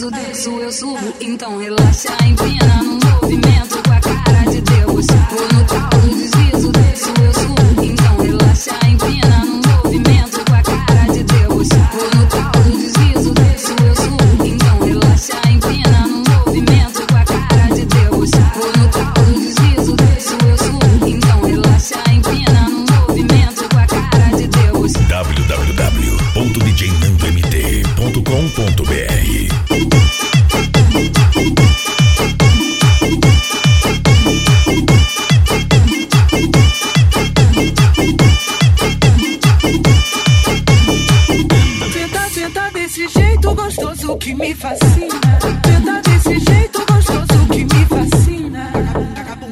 deslizo, desço, eu subo. Então relaxa, empina no movimento com a cara de Deus. Vou no talo, deslizo, desço, eu subo. Então relaxa, empina no movimento com a cara de Deus. Vou no talo, deslizo, desço, eu subo. Então relaxa, empina no movimento com a cara de Deus. Vou no talo, deslizo, desço, eu subo. Então relaxa, empina no movimento com a cara de Deus. www.djnandomt.com.br Tenta desse jeito gostoso que me fascina. Tenta desse jeito gostoso que me fascina.